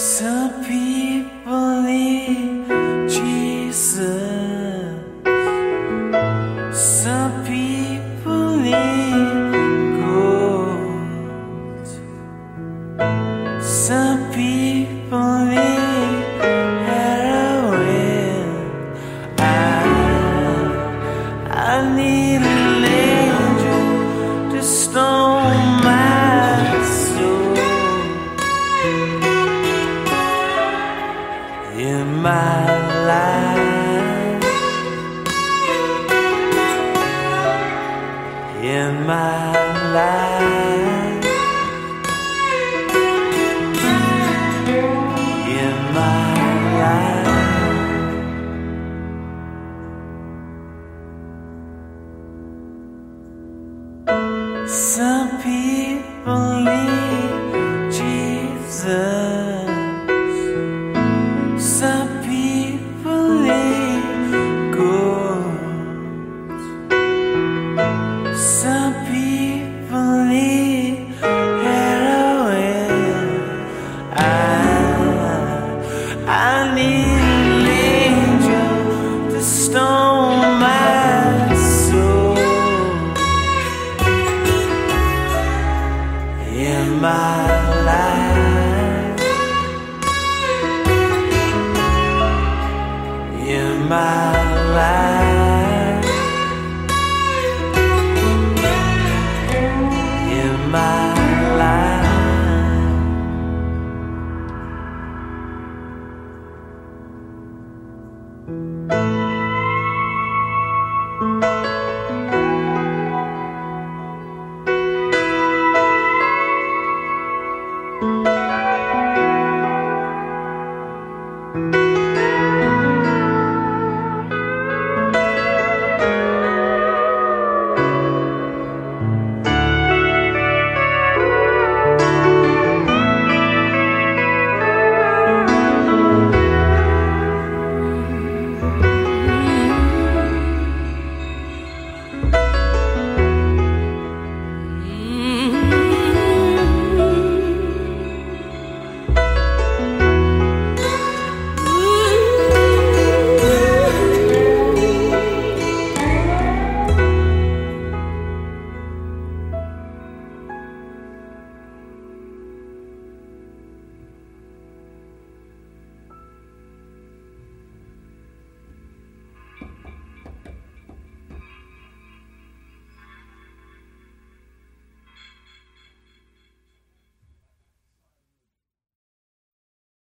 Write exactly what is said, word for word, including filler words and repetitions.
Some people need Jesus. Some people need gold. Some people need heroin. I, I need an angel to stone my soul. In my life, in my life, in my life. Some people need Jesus.